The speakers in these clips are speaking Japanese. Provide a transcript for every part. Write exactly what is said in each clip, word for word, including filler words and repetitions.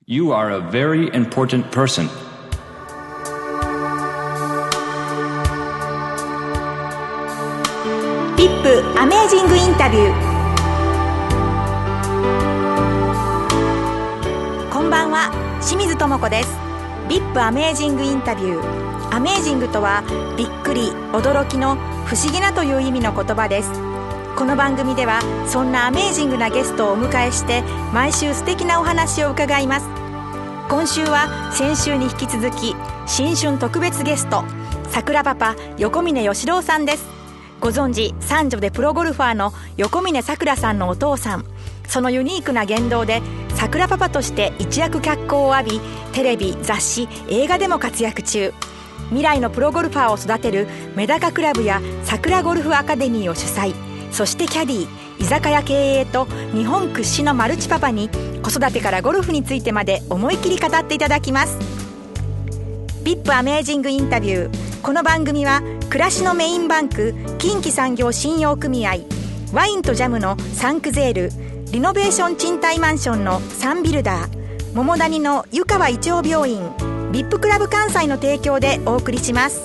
You are a very important person. ピップアメージングインタビュー。こんばんは、清水智子です。ビップアメージングインタビュー。アメージングとはびっくり、驚きの、不思議なという意味の言葉です。この番組ではそんなアメージングなゲストをお迎えして毎週素敵なお話を伺います。今週は先週に引き続き新春特別ゲスト、桜パパ横峯義郎さんです。ご存知、三女でプロゴルファーの横峯さくらさんのお父さん。そのユニークな言動で桜パパとして一躍脚光を浴び、テレビ、雑誌、映画でも活躍中。未来のプロゴルファーを育てるメダカクラブや桜ゴルフアカデミーを主催、そしてキャディー、居酒屋経営と日本屈指のマルチパパに子育てからゴルフについてまで思い切り語っていただきます。ビップアメージングインタビュー。この番組は暮らしのメインバンク近畿産業信用組合、ワインとジャムのサンクゼール、リノベーション賃貸マンションのサンビルダー、桃谷の湯川一応病院、ビップクラブ関西の提供でお送りします。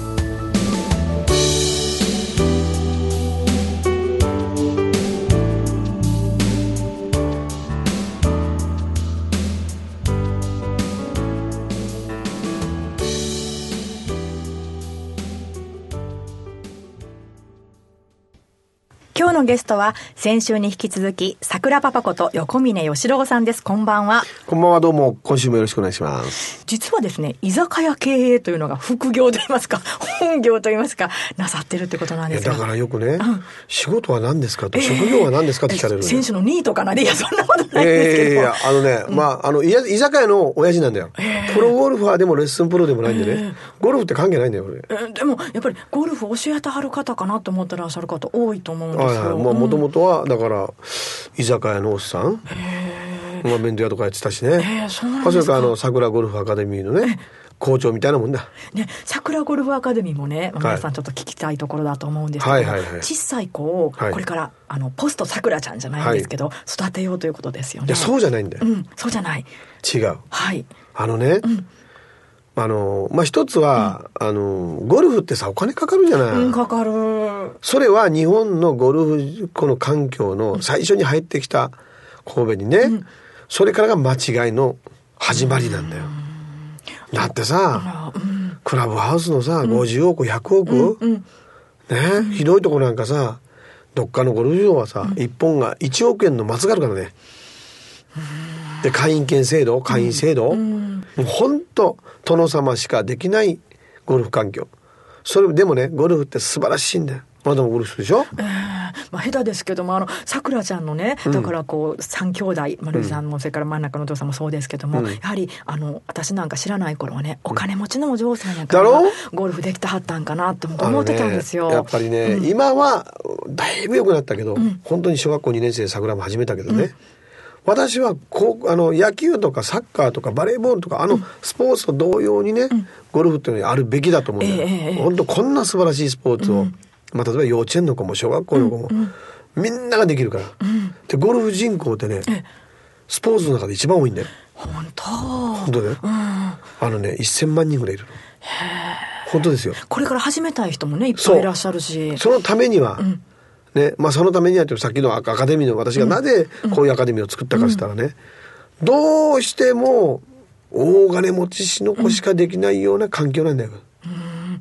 今日のゲストは先週に引き続き桜パパこと横峯義郎さんです。こんばんは。 こんばんは、どうも今週もよろしくお願いします。 実はですね、居酒屋経営というのが副業といいますか本業といいますかなさってるってことなんですが、 だからよくね、うん、仕事は何ですかと、 えー、 職業は何ですかって聞かれる、ね、 選手のニートかな。いや、そんなことないんですけど、 えー、いやあのね、うん、まああの居酒屋の親父なんだよ、えー、プロゴルファーでもレッスンプロでもないんでね、えー、ゴルフって関係ないんだよ俺、 えー、でもやっぱりゴルフ教えてはる方かなと思ってらっしゃる方多いと思うんですよ。 もともとはだから居酒屋のおっさん、まあ、弁当屋とかやってたしね、えー、そうなんですか。それからあの桜ゴルフアカデミーのね校長みたいなもんだ、ね、 桜ゴルフアカデミーもね、皆さんちょっと聞きたいところだと思うんですけど、はいはいはいはい、小さい子をこれから、はい、あのポスト桜ちゃんじゃないんですけど、はい、育てようということですよね。 いや、そうじゃないんだよ、 うん、そうじゃない、 違う、 はい、 あのね、うん、あのまあ、一つは、うん、あのゴルフってさお金かかるじゃない、 うん、かかる。 それは日本のゴルフこの環境の最初に入ってきた神戸にね、うん、それからが間違いの始まりなんだよ、うん、だってさ、うん、クラブハウスのさ、うん、ごじゅうおくひゃくおく、うんうん、ね、うん、ひどいとこなんかさどっかのゴルフ場はさ、うん、いっぽんがいちおくえんの松があるからね、うん、で会員権制度会員制度、うん、もうほんと殿様しかできないゴルフ環境。それでもね、ゴルフって素晴らしいんだよ。まだもゴルフするでしょ、 えーまあ、下手ですけども、あのさくらちゃんのね、だからこうさん兄弟、丸井さんもそれから真ん中のお父さんもそうですけども、うん、やはりあの私なんか知らない頃はね、お金持ちのお嬢さんやからゴルフできてはったんかなと思ってたんですよ、 ね、やっぱりね、うん、今はだいぶ良くなったけど、うん、本当に小学校にねん生で桜も始めたけどね、うん、私はこうあの野球とかサッカーとかバレーボールとかあのスポーツと同様にね、うん、ゴルフっていうのにあるべきだと思うんだよ、えー、本当こんな素晴らしいスポーツを、うん、まあ、例えば幼稚園の子も小学校の子も、うんうん、みんなができるから、うん、でゴルフ人口ってねスポーツの中で一番多いんだよ。 本当本当だよ、うん、あのねせんまんにんぐらいいるの。へ本当ですよ。 これから始めたい人もねいっぱいいらっしゃるし、 そ, そのためには、うんね、まあ、そのためにはさっきのアカデミーの私がなぜこういうアカデミーを作ったかって言ったらね、うん、どうしても大金持ちの子しかできないような環境なんだよ、うん、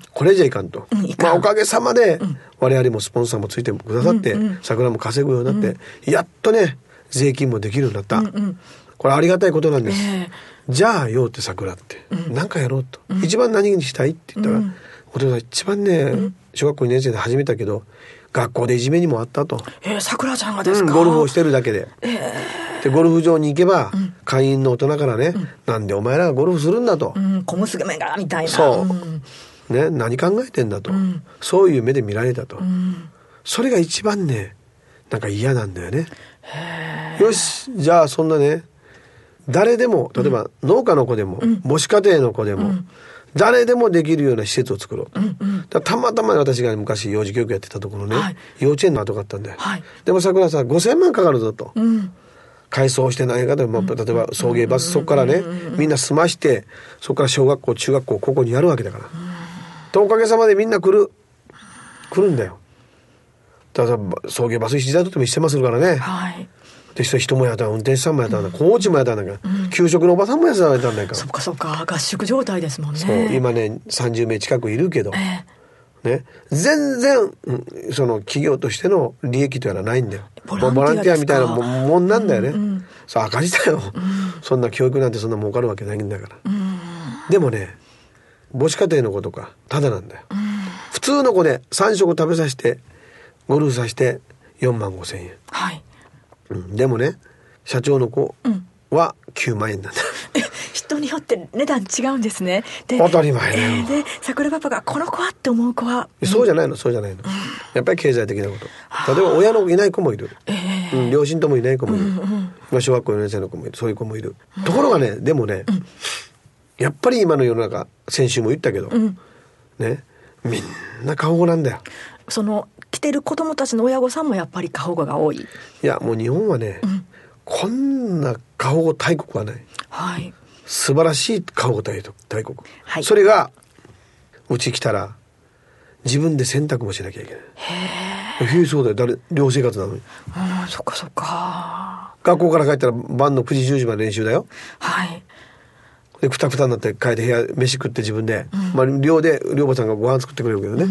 これじゃいかんと、うん、いかん、まあ、おかげさまで我々もスポンサーもついてくださって、うん、桜も稼ぐようになって、うん、やっとね税金もできるようになった、うんうん、これありがたいことなんです、えー、じゃあよって桜って、うん、何かやろうと、うん、一番何にしたいって言ったら、うん、お父さん一番ね、うん、小学校にねん生で始めたけど学校でいじめにもあったと、 えー、桜ちゃんがですか、 うん、ゴルフをしてるだけで、えー、でゴルフ場に行けば、うん、会員の大人からね、うん、なんでお前らがゴルフするんだと、うん、 小娘がみたいな、 そう、うんね、何考えてんだと、うん、そういう目で見られたと、うん、それが一番ねなんか嫌なんだよね。へよしじゃあそんなね誰でも例えば農家の子でも、うん、母子家庭の子でも、うん、誰でもできるような施設を作ろうと、うんうん、だたまたま私が昔幼児教育やってたところね、はい、幼稚園の後があったんだよ、はい、でも桜さんごせんまんかかるぞと、うん、 改装してないかで、まあ、例えば送迎バス、そこからねみんな済まして、そこから小学校中学校ここにやるわけだから、とおかげさまでみんな来る来るんだよ。だから送迎バス一台とっても一世するからね、 はい、 で人もやったら運転手さんもやったんだ、コーチもやったんだから、うん、給食のおばさんもやったんだから。 そっかそっか、合宿状態ですもんね。 そう今ねさんじゅうめい近くいるけど、えーね、全然、うん、その企業としての利益というのはないんだよ。ボランティア、ボランティアみたいなもんなんだよね、うんうん、そう赤字だよ、うん、そんな教育なんてそんな儲かるわけないんだから、うん、でもね母子家庭の子とかただなんだよ、うん、普通の子でさん食食べさせてゴルフさせてよんまんごせんえん、はいうん、でもね社長の子はきゅうまんえんなんだ、 うん、人によって値段違うんですね。で当たり前だよ、 えー、で桜パパがこの子はって思う子は、 うん、そうじゃないのそうじゃないの、うん、やっぱり経済的なこと。例えば親のいない子もいる、えーうん、両親ともいない子もいる、うんうん、今小学校よねん生の子もいる、そういう子もいる、うん、ところがねでもね、うん、やっぱり今の世の中先週も言ったけど、うん、ねみんな過保護なんだよ。 その来てる子供たちの親御さんもやっぱり過保護が多い。 いやもう日本はね、うん、こんな過保護大国はない、はい、素晴らしい過保護大国、はい、それがうち来たら自分で洗濯もしなきゃいけない。へえそうだよ、誰寮生活なのに。 うんそっかそっか。 学校から帰ったら晩のくじじゅうじまで練習だよ。はいでくたくたになって帰って部屋飯食って自分で、うんまあ、寮で寮母さんがご飯作ってくれるけどね、うん、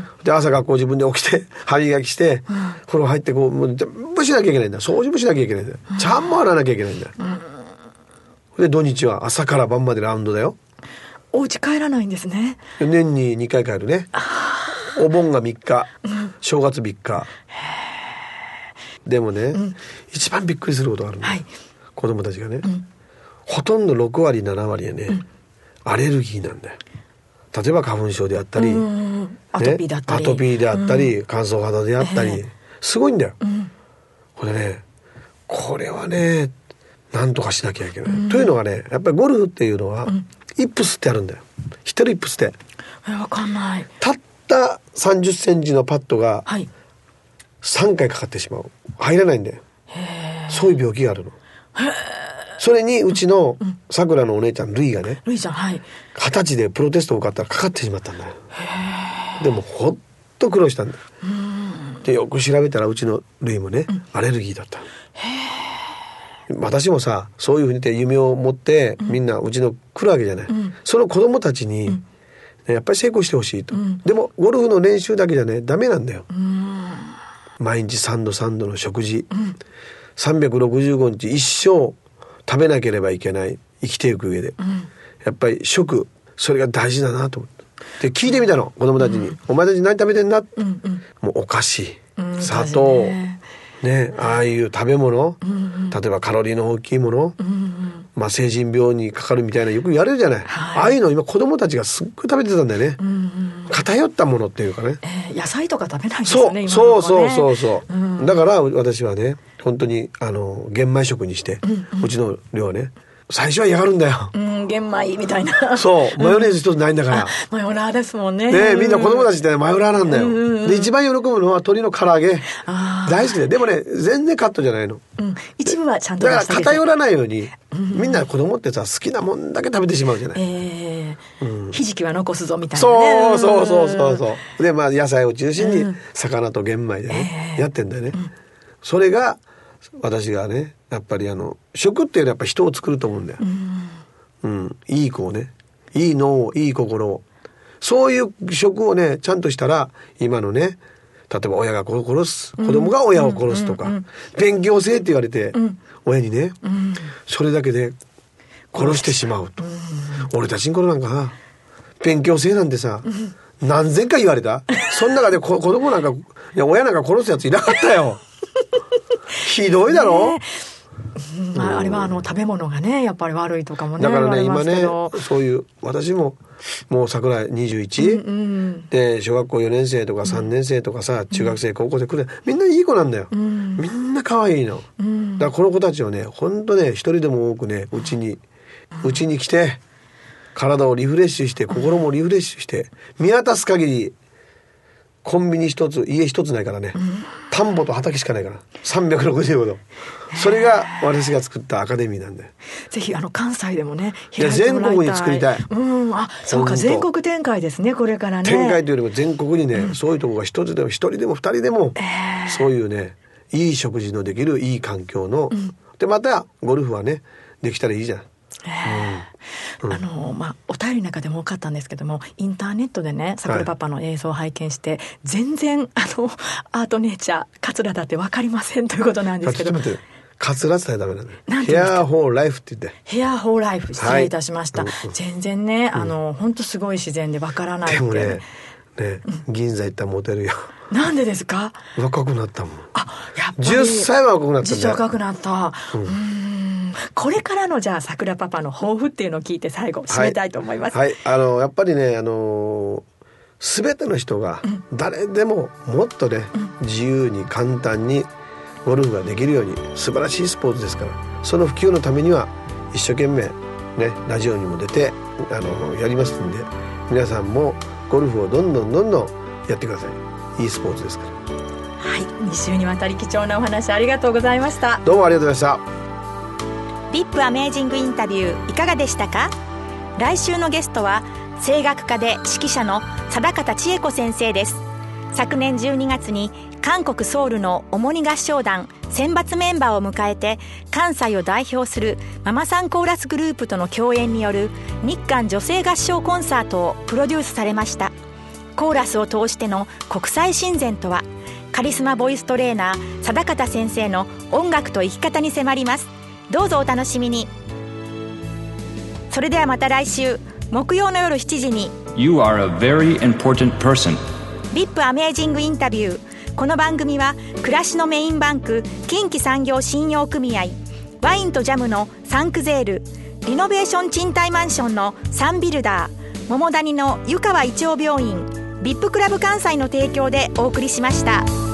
で朝学校自分で起きて歯磨きして、うん、風呂入ってこうもう全部しなきゃいけないんだ。掃除もしなきゃいけないんだよ、うん、ちゃんも洗わなきゃいけないんだよ、うん、で土日は朝から晩までラウンドだよ。 お家帰らないんですね。 年ににかい帰るね。お盆がみっか、うん、正月みっか。でもね、うん、一番びっくりすることがあるの、はい、子供たちがね、うんほとんどろくわりななわりはね、うん、アレルギーなんだよ。例えば花粉症であったり、うん、アトピーであったり、ね、アトピーであったり、うん、乾燥肌であったり、えー、すごいんだよ、うん、これねこれはねなんとかしなきゃいけない、うん、というのがねやっぱりゴルフっていうのは、うん、イップスってあるんだよ。知ってるイップスって。 えわかんない。 たったさんじゅっセンチのパッドがさんかいかかってしまう、入らないんだよ。そういう病気があるの。へーそれにうちのさくらのお姉ちゃんルイがね、 ルイちゃんはい二十歳でプロテストを受かったらかかってしまったんだよ。へでもほっと苦労したんだよ。うんでよく調べたらうちのルイもね、うん、アレルギーだった。へ私もさそういうふうにて夢を持ってみんなうちの来るわけじゃない、うん、その子供たちに、うんね、やっぱり成功してほしいと、うん、でもゴルフの練習だけじゃねダメなんだよ。うん毎日さんどさんどの食事、うん、さんびゃくろくじゅうごにち一生食べなければいけない生きていく上で、うん、やっぱり食それが大事だなと思ってで聞いてみたの子供たちに、うん、お前たち何食べてんだ、うんうん、もうお菓子、うん、砂糖、ねね、ああいう食べ物、うんうん、例えばカロリーの大きいもの、うんうんまあ、成人病にかかるみたいなよく言われるじゃない、はい、ああいうの今子供たちがすっごい食べてたんだよね、うんうん、偏ったものっていうかね、えー、 野菜とか食べないんですよね。 そう、そうそうそうそう、うん、だから私はね本当にあの玄米食にして、うんうん、うちの寮はね最初は嫌がるんだよ、 うん、玄米みたいなそうマヨネーズ一つないんだから、 うん、マヨラーですもんね。 ねみんな子供たちってマヨラーなんだよ、うんうんうん、で一番喜ぶのは鶏の唐揚げ大好きででもね全然カットじゃないの、うん、 一部はちゃんとだから偏らないように、うん、みんな子供ってさ好きなもんだけ食べてしまうじゃない、えーうん、ひじきは残すぞみたいなね。 そうそうそうそうそうでまあ野菜を中心に魚と玄米でね、うん、やってんだよね、うん、それが私がねやっぱりあの食っていうのはやっぱ人を作ると思うんだよ、うんうん、いい子をねいい脳をいい心をそういう食をねちゃんとしたら今のね例えば親が子を殺す子供が親を殺すとか、うんうんうん、勉強せえって言われて、うん、親にね、うん、それだけで殺してしまうと、うん、俺たちの頃なんかな勉強せえなんてさ、うん、何千回言われたその中で子供なんかいや親なんか殺すやついなかったよひどいだろ、ねうんまあ、あれはあの食べ物がねやっぱり悪いとかもねだからね今ねそういう私ももう桜にじゅういち、うんうん、で小学校よねん生とかさんねん生とかさ、うん、中学生高校生来るみんないい子なんだよ、うん、みんな可愛いの、うん、だからこの子たちをねほんとね一人でも多くねうちにうちに来て体をリフレッシュして心もリフレッシュして見渡す限りコンビニ一つ家一つないからね、うん、田んぼと畑しかないからさんびゃくろくじゅうごど、それが私が作ったアカデミーなんで、 ぜひあの関西でもねいや全国に作りたい、 うん、あそうか全国展開ですねこれからね。 展開というよりも全国にね、うん、そういうとこが一つでも一人でも二人でも、えー、そういうねいい食事のできるいい環境の、うん、でまたゴルフはねできたらいいじゃん。 えーうん、あのまあ、お便りの中でも多かったんですけども、インターネットでねさくらパパの映像を拝見して、はい、全然あのアートネイチャー桂だって分かりませんということなんですけど、 桂って言ったらダメなんだよ。ヘアホーライフって言って、 ヘアホーライフ失礼いたしました、はい、全然ね、うん、あの本当すごい自然で分からないって。でもね、ね、 うん、銀座行ったらモテるよ。 なんでですか？ 若くなったもん。 あ、やっぱりじゅっさいは若くなったんだよ。 実は若くなった、うん、うーんこれからのじゃあ桜パパの抱負っていうのを聞いて最後締めたいと思います。 はい、はい、あのやっぱりね、あの全ての人が誰でももっとね、うん、自由に簡単にゴルフができるように、素晴らしいスポーツですから、その普及のためには一生懸命ねラジオにも出てあのやりますんで、皆さんもゴルフをどんどんどんどんやってください。いいスポーツですから。 はい、に週にわたり貴重なお話ありがとうございました。 どうもありがとうございました。 ビップアメージングインタビューいかがでしたか？来週のゲストは声楽家で指揮者の定方千恵子先生です。昨年じゅうにがつに韓国ソウルの主に合唱団選抜メンバーを迎えて、関西を代表するママさんコーラスグループとの共演による日韓女性合唱コンサートをプロデュースされました。コーラスを通しての国際親善とは、カリスマボイストレーナー定方先生の音楽と生き方に迫ります。どうぞお楽しみに。それではまた来週木曜の夜しちじに You are a very important person ビップアメージングインタビュー。この番組は暮らしのメインバンク近畿産業信用組合、ワインとジャムのサンクゼール、リノベーション賃貸マンションのサンビルダー、桃谷の湯川一応病院、ビップクラブ関西の提供でお送りしました。